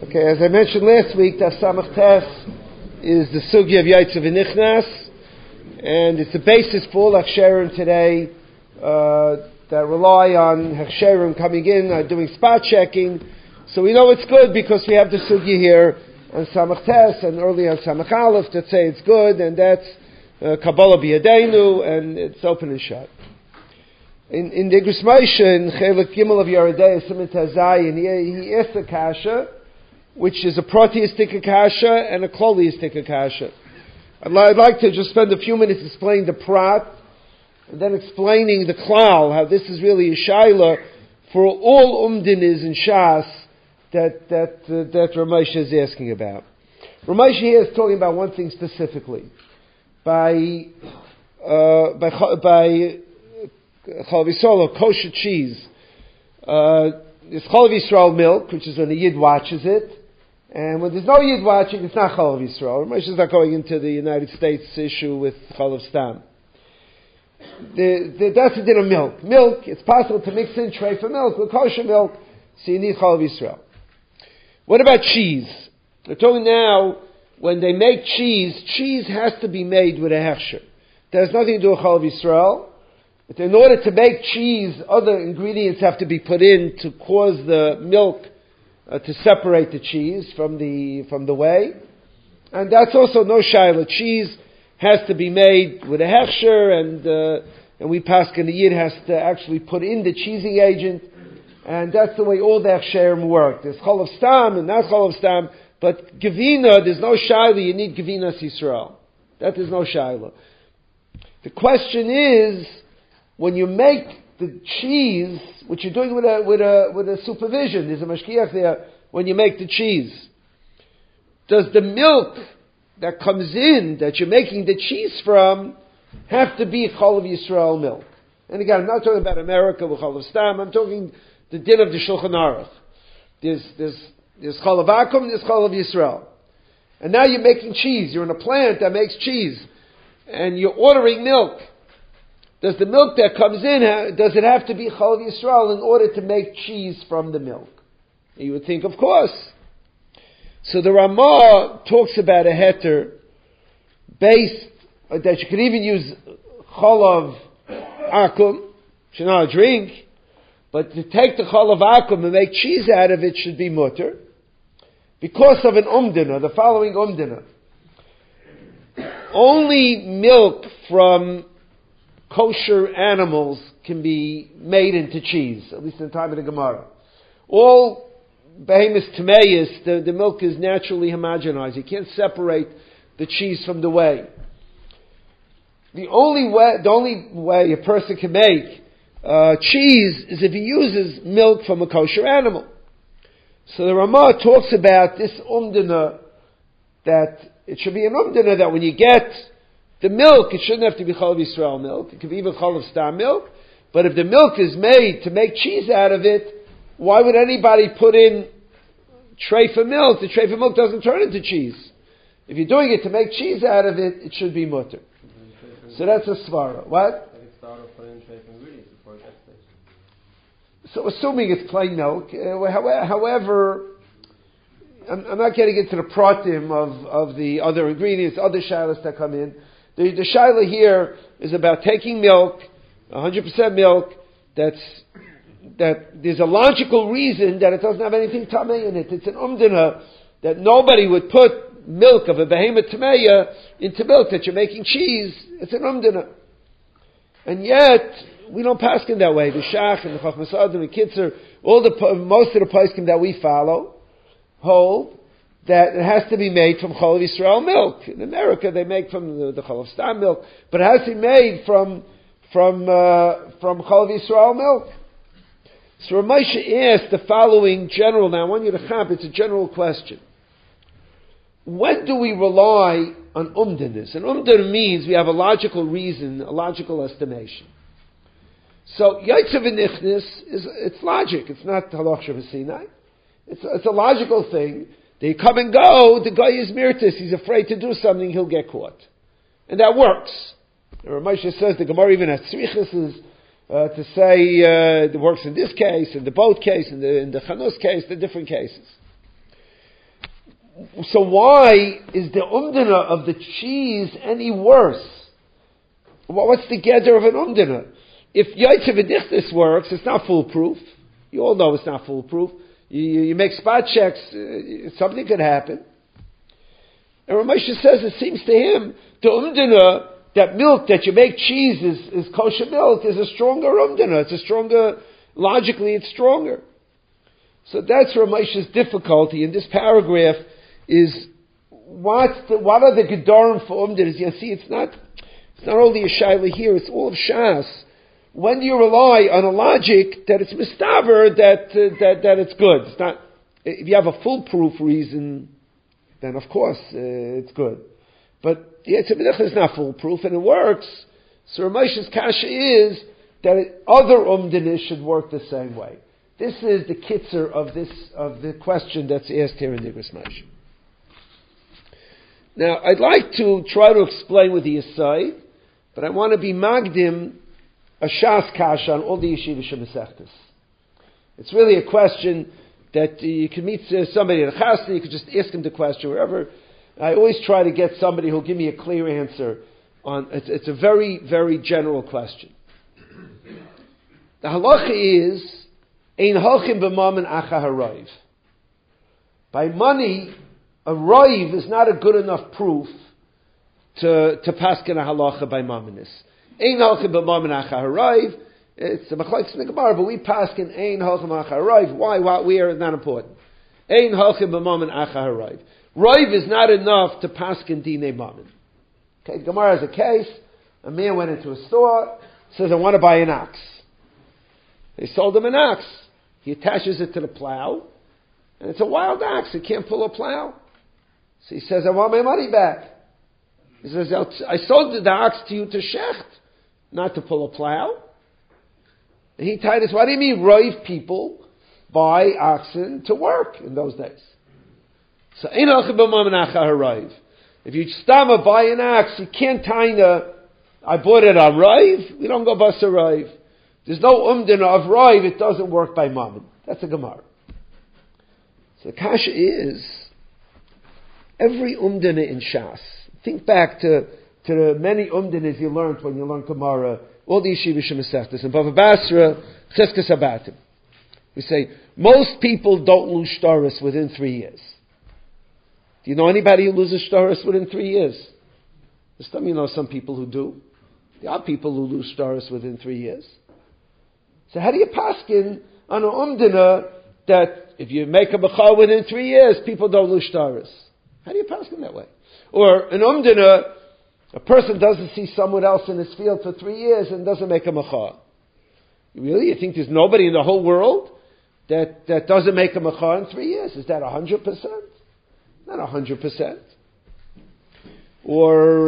Okay, as I mentioned last week, Daf Samach Tes is the Sugya of Yaitz V'Nichnas, and it's the basis for all Hechsherim today that rely on Hechsherim coming in, doing spot checking. So we know it's good because we have the Sugya here on Samach Tes and early on Samach Aleph that say it's good, and that's Kabbalah B'Yadeinu, and it's open and shut. In the Igros Moshe, in Chelik Gimel of Yeridei, Siman Tazayin, he asked the Kasha, which is a proteistic Kasha and a Kloliistic Kasha. I'd like to just spend a few minutes explaining the Prat, and then explaining the Klal, how this is really a Shaila for all Umdinis in Shas that Ramesh is asking about. Ramesh here is talking about one thing specifically. By Chalav Yisrael, kosher cheese, there's Chalav Yisrael milk, which is when the Yid watches it, and when there's no Yid watching, it's not Chalav Yisrael. Ramesh is not going into the United States issue with Chalav Stam. That's the din of milk. Milk, it's possible to mix in tray for milk with kosher milk, so you need Chalav Yisrael. What about cheese? We're talking now, when they make cheese has to be made with a hechsher. That has nothing to do with Chalav Yisrael. But in order to make cheese, other ingredients have to be put in to cause the milk to separate the cheese from the whey. And that's also no shayla. Cheese has to be made with a hechsher, and we paskin the Yid has to actually put in the cheesing agent. And that's the way all the hechsherim work. There's chalav stam and not chalav stam, but gevina, there's no shayla, you need gevinas Yisrael. That is no shayla. The question is, when you make the cheese, which you're doing with a supervision, there's a mashkiach there, when you make the cheese, does the milk that comes in, that you're making the cheese from, have to be Chalav Yisrael milk? And again, I'm not talking about America with Chalav Stam, I'm talking the din of the Shulchan Aruch. There's Chalav Akum, there's Chalav Yisrael. And now you're making cheese, you're in a plant that makes cheese, and you're ordering milk. Does the milk that comes in, does it have to be Chalav Yisrael in order to make cheese from the milk? And you would think, of course. So the Ramah talks about a heter based, that you could even use Chalav Akum, which is not a drink, but to take the Chalav Akum and make cheese out of it should be mutter, because of an umdina, the following umdina. Only milk from kosher animals can be made into cheese, at least in the time of the Gemara. All behemoths tameis, the milk is naturally homogenized. You can't separate the cheese from the whey. The only way a person can make cheese is if he uses milk from a kosher animal. So the Ramah talks about this umdina, that it should be an umdina that when you get the milk, it shouldn't have to be Chalav Yisrael milk. It could be even Chalav Stam milk. But if the milk is made to make cheese out of it, why would anybody put in treifa milk? The treifa milk doesn't turn into cheese. If you're doing it to make cheese out of it, it should be mutter. So that's a svara. What? So assuming it's plain milk, however, I'm not getting into the pratim of the other ingredients, other shilas that come in. The shaila here is about taking milk, 100% milk, that there's a logical reason that it doesn't have anything tamei in it. It's an umdina that nobody would put milk of a behemoth tameya into milk that you're making cheese. It's an umdina. And yet, we don't paskin that way. The Shach and the Chachmas Adam and Kitzer, most of the paskin that we follow, hold that it has to be made from Chalav Yisrael milk. In America, they make from the Chalav Stam milk, but it has to be made from Chalav Yisrael milk. So Ramosha asked the following general. Now, I want you to chap. It's a general question. When do we rely on umdinis? And umdin means we have a logical reason, a logical estimation. So Yaitz V'Nichnas it's logic. It's not halach Shavuot. It's a logical thing. They come and go, the guy is mirtis, he's afraid to do something, he'll get caught. And that works. Ramesh says the Gemara even has tzrichas to say it works in this case, in the boat case, in the chanus case, the different cases. So why is the umdana of the cheese any worse? What's the gather of an umdana? If Yaitse V'Dichtis works, it's not foolproof. You all know it's not foolproof. You make spot checks, something could happen. And Ramosha says it seems to him, the umdana, that milk that you make cheese is kosher milk, is a stronger umdana. It's a stronger, logically it's stronger. So that's Ramosha's difficulty in this paragraph is what are the gedarim for umdanas? You see, it's not only a shaila here, it's all of Shas. When you rely on a logic that it's mistaver, that it's good. It's not, if you have a foolproof reason, then of course it's good. But the Yetzer B'Dichta is not foolproof, and it works. So Ramosha's kasha is that other umdanas should work the same way. This is the kitzer of the question that's asked here in Nigras Moshe. Now, I'd like to try to explain with the aside, but I want to be magdim a shas kasha on all the yeshiva shemesechtes. It's really a question that you can meet somebody at a chasna, you could just ask him the question wherever. I always try to get somebody who'll give me a clear answer on. It's a very, very general question. The halacha is ein halchim b'mammon acha harayv. By money, a raiv is not a good enough proof to paskin a halacha by mammonis. Ein halchim b'mammon acha harayv. It's the machlokes in the Gemara, but we paskin ein halchim acha harayv. Why? What? Where? Is not important. Ein halchim b'mammon acha harayv. Raiv is not enough to paskin dinei mammon. Okay, the Gemara has a case. A man went into a store, says, "I want to buy an ox." They sold him an ox. He attaches it to the plow, and it's a wild ox. It can't pull a plow. So he says, "I want my money back." He says, "I sold the ox to you to shecht, not to pull a plow." And he tied us, "What do you mean raiv people buy oxen to work in those days?" So, if you stama buy an ox, you can't tie I bought it on raiv. We don't go bust a raiv. There's no umdana of raiv. It doesn't work by mammon. That's a gemara. So the kasha is every umdana in Shas. Think back to the many umdanas you learned when you learned Gemara. All the yeshiva shemesechtes and Bava Basra, Cheskes Habatim. We say most people don't lose shtaris within 3 years. Do you know anybody who loses shtaris within 3 years? You know some people who do. There are people who lose shtaris within 3 years. So how do you paskin on an umdana that if you make a bechar within 3 years, people don't lose shtaris? How do you paskin that way? Or an umdana, a person doesn't see someone else in his field for 3 years and doesn't make a mechar. Really? You think there's nobody in the whole world that doesn't make a mechar in 3 years? Is that 100%? Not 100%. Or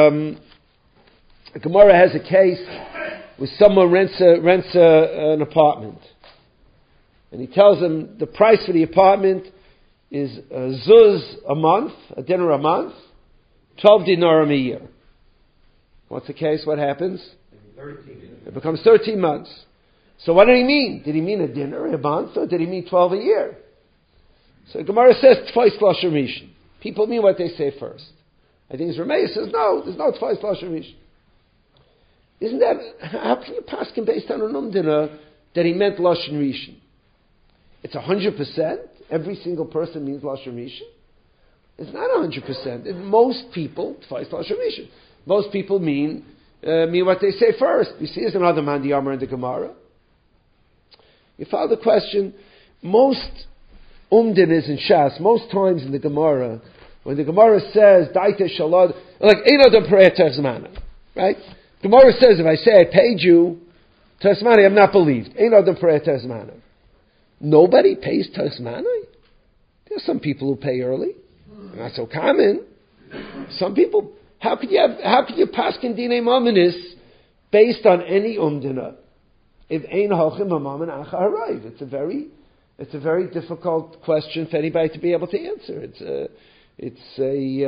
Gemara has a case where someone rents an apartment, and he tells him the price for the apartment is a zuz a month, a dinner a month, 12 dinarim a year. What's the case? What happens? 13. It becomes 13 months. So what did he mean? Did he mean a dinner a month, or did he mean 12 a year? So Gemara says twice lashon rishon. People mean what they say first. I think Rameir says no. There's no twice lashon rishon. Isn't that how can you paskin based on an umdana that he meant lashon rishon? It's 100%. Every single person means lashon rishon. It's not 100%. Most people twice lashon rishon. Most people mean what they say first. You see, there's another man the Amar in the Gemara. You follow the question. Most umdanas in Shas, most times in the Gemara, when the Gemara says, Daita Shalad, like, Einodam Pereh Terzmana, right? Gemara says, if I say I paid you Terzmana, I'm not believed. Einodam Pereh Terzmana. Nobody pays Terzmana? There's some people who pay early. Not so common. Some people, how could you paskin dinei mamanis based on any umdana? If ein halchim b'mammon acha harayv. It's a very difficult question for anybody to be able to answer. It's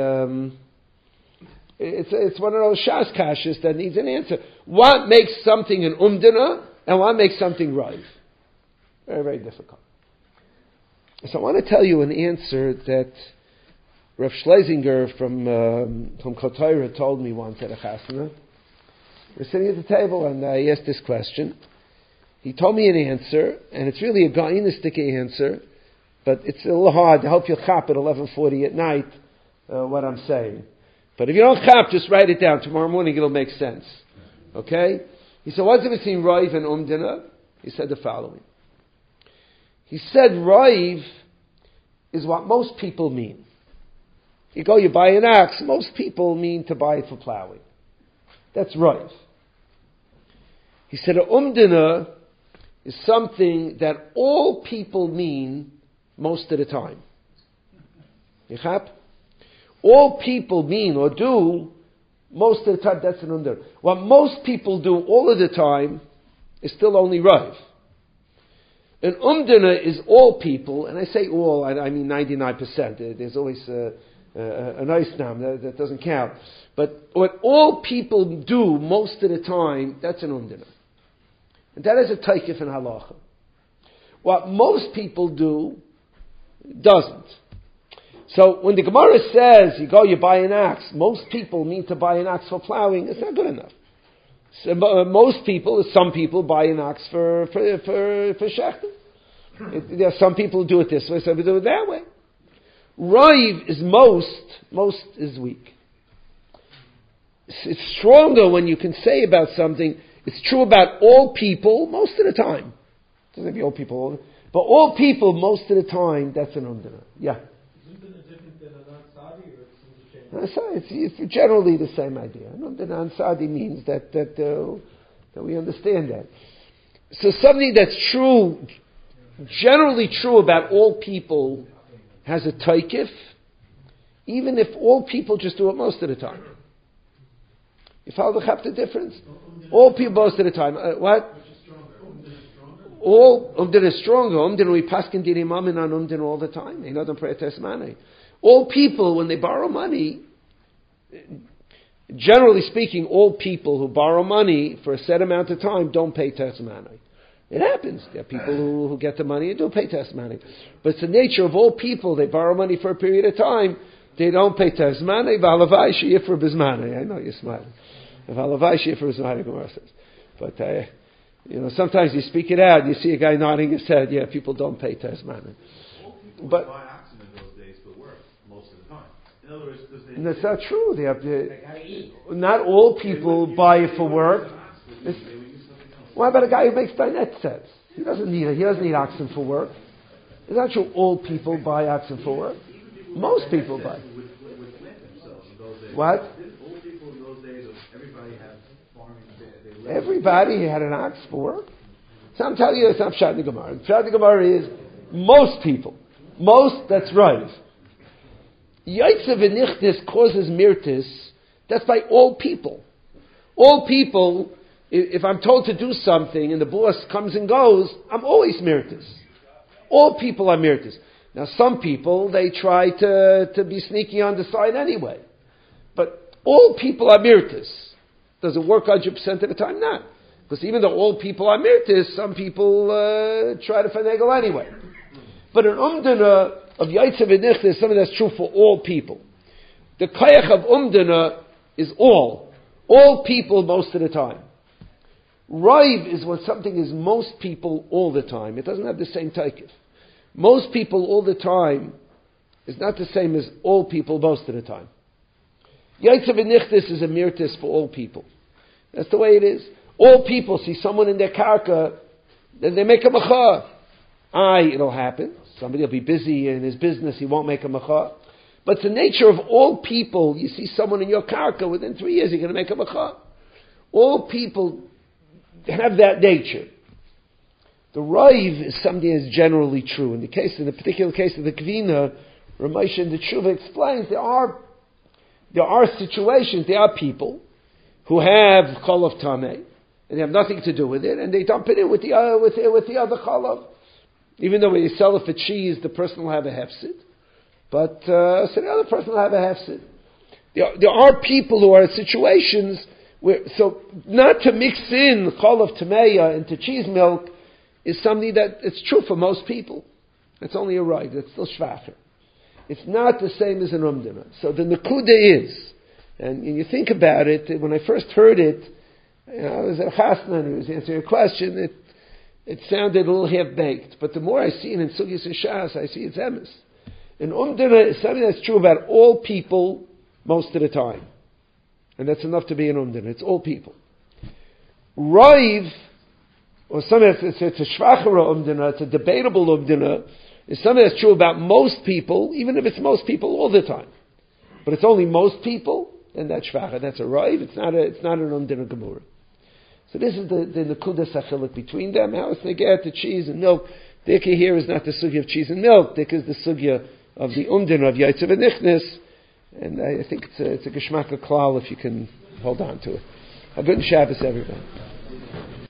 one of those shas kashas that needs an answer. What makes something an umdana and what makes something raiv? Very, very difficult. So I want to tell you an answer that Rav Schlesinger from Kotorah told me once at a chasana. We're sitting at the table and I asked this question. He told me an answer, and it's really a gainistic answer, but it's a little hard. I hope you'll chop at 11:40 at night what I'm saying. But if you don't chop, just write it down. Tomorrow morning it'll make sense. Okay? He said, what's the difference between Raiv and Umdina? He said the following. He said Raiv is what most people mean. You go, you buy an axe, most people mean to buy it for plowing. That's Raiv. He said a Umdina is something that all people mean most of the time. You chap? All people mean or do most of the time, that's an Umdina. What most people do all of the time is still only Raiv. An Umdina is all people, and I say all, I mean 99%. There's always a nice nam that doesn't count. But what all people do most of the time, that's an Umdina. And that is a taikif in halacha. What most people do, doesn't. So when the Gemara says, you go, you buy an axe, most people mean to buy an axe for plowing, it's not good enough. So, most people, some people buy an axe for shechting. There are some people who do it this way, some people do it that way. Raiv is most is weak. It's stronger when you can say about something, it's true about all people most of the time. It doesn't have to be all people, but all people most of the time, that's an Umdina. Yeah. Isn't it different than an Ansari, or It's generally the same idea. An Ansari means that we understand that. So something that's true, generally true about all people, has a taikif, even if all people just do it most of the time. You follow the difference? All people most of the time. What? All Umdin is stronger. Umdin, we paskin diri mamin on Umdin all the time. They know them pray tesmane. All people, when they borrow money, generally speaking, all people who borrow money for a set amount of time don't pay tesmane. It happens. There are people who get the money and do pay tesmane. But it's the nature of all people. They borrow money for a period of time. They don't pay tesmane. V'alavai sheyifra bizmane. I know you're smiling. V'alavai sheyifra bizmane, Gemara says. But sometimes you speak it out. You see a guy nodding his head. Yeah, people don't pay tesmane. But buy oxen in those days for work most of the time. In other words, that's not true. They have not all people buy it for work. What about a guy who makes dinette sets? He doesn't need oxen for work. It's not true all people buy oxen for work. Most people buy. What? Old people in those days, everybody had farming. Everybody had an ox for work. So I'm telling you, it's not Pshat the Gemara. Pshat the Gemara is most people. Most, that's right. Yaitzev v'nichtis causes mirtis. That's by all people. All people. If I'm told to do something and the boss comes and goes, I'm always mirtis. All people are mirtis. Now some people, they try to be sneaky on the side anyway. But all people are mirtis. Does it work 100% of the time? Not. Because even though all people are mirtis, some people try to finagle anyway. But an umdana of yaitzev v'nichtis is something that's true for all people. The kayach of umdana is all. All people most of the time. Raiv is when something is most people all the time. It doesn't have the same taikif. Most people all the time is not the same as all people most of the time. Yaitzev v'nichtis is a mirtis for all people. That's the way it is. All people see someone in their karka, then they make a macha. It'll happen. Somebody will be busy in his business, he won't make a macha. But it's the nature of all people. You see someone in your karka, within 3 years you're going to make a macha. All people have that nature. The Raiv is something that's generally true. In the particular case of the Kvina, Ramesh and the Tshuva explains there are situations, there are people who have Cholav Tameh, and they have nothing to do with it, and they dump it in with the other Cholav. Even though when you sell it for cheese, the person will have a hefsid. But so the other person will have a hefsid. There are people who are in situations where, so not to mix in Cholav Tameya into cheese milk is something that it's true for most people. It's only a right. It's still shvacher. It's not the same as an umdana. So the nekuda is, and you think about it, when I first heard it, I was at Chasna and he was answering a question, it sounded a little half-baked. But the more I see it in Sugyas and Shas, I see it's emes. An umdana is something that's true about all people most of the time. And that's enough to be an umdana. It's all people. Raiv, or something it's a shvachara umdana, it's a debatable umdana, is something that's true about most people, even if it's most people all the time. But it's only most people, then that's shvacha. That's a raiv. It's not an umdana gemura. So this is the nekuda sachilik between them. How is neged to cheese and milk? Dika here is not the sugya of cheese and milk. Dika is the sugya of the umdana of yaitzav and nichnis. And I think it's a geshmaka klal if you can hold on to it. A good Shabbos, everybody.